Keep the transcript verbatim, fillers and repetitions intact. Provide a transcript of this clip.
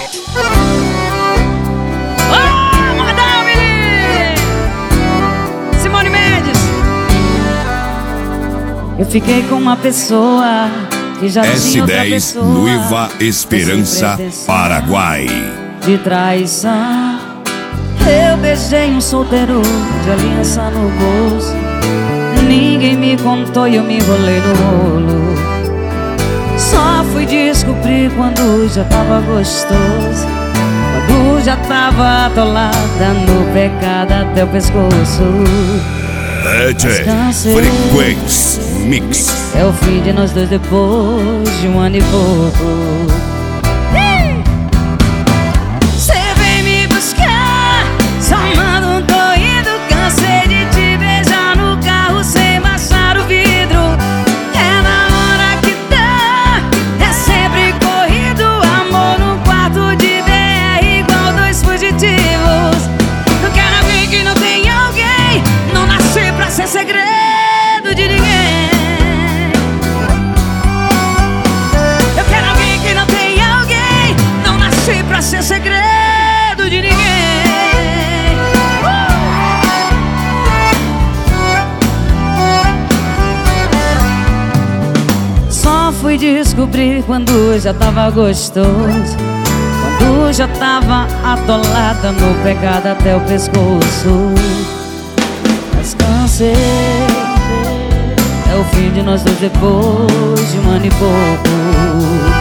Oh, Madame Simone Mendes. Eu fiquei com uma pessoa que já tinha outra pessoa. Noiva Esperança, Paraguai. De traição, eu beijei um solteiro de aliança no bolso. Ninguém me contou e eu me enrolei no rolo. Só fui descobrir quando já tava gostoso, quando já tava atolada no pecado até o pescoço. D J Frequency Mix. É o fim de nós dois depois de um ano e pouco. Segredo de ninguém. Eu quero alguém que não tem alguém. Não nasci pra ser segredo de ninguém. uh! Só fui descobrir quando já tava gostoso, quando já tava atolada no pecado até o pescoço. Cansei, é o fim de nós dois depois de um ano e pouco.